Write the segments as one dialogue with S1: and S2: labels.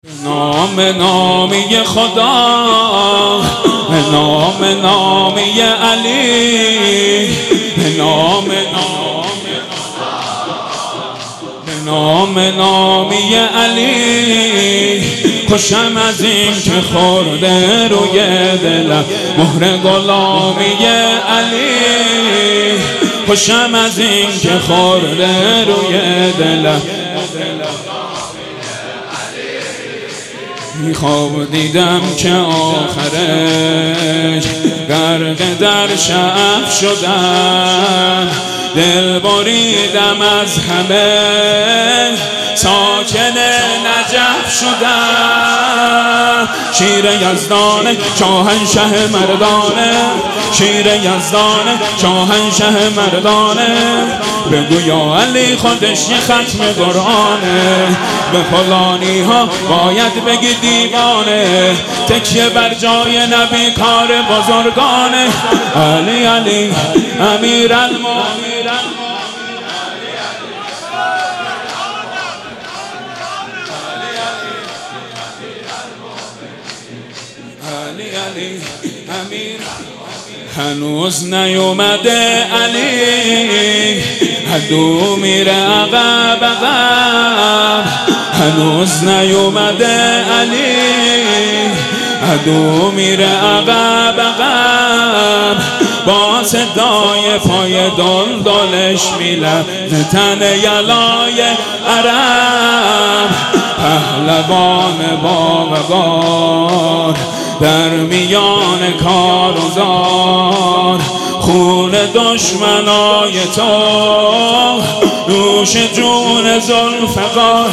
S1: نامی خدا، نامی علی، نامی علی. خوشم از این که خورده روی دلم مهر غلامی علی. خوشم از این که خورده روی دلم. خواب دیدم که آخرش غرق در شعف شدم، دل بریدم از همه ساکن نجف شدم. شیر یزدان شاهنشه مردانه، شیر یزدان شاهنشه مردانه. بگو یا علی خودش یه ختم قرآنه، به فلانی ها باید بگی دیوانه. تکیه بر جای نبی کار بزرگانه. علی علی امیر المومنین. علی علی امیر. هنوز نیومده علی، عدو میره عقب عقب. هنوز نیومده علی، عدو میره عقب عقب. با صدای پای دلدلش میلرزه تن یلای عرب. پهلوان بابگار در میان کار و زار، خون دشمنای تو نوش جون ذوالفقار.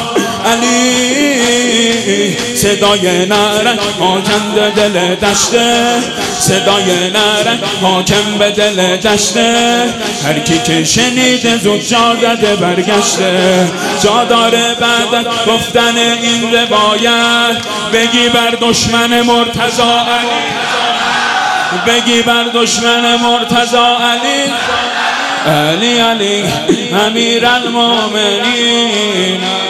S1: علی صدای نرنگ حاکم به دل دشته، صدای نرنگ حاکم به دل دشته. هر کی که شنیده زود جا زده برگشته. جا داره بعد گفتن این روایت بگی بر دشمن مرتضی علی، بگی بر دشمن مرتضی علی. علی علی امیر المومنین.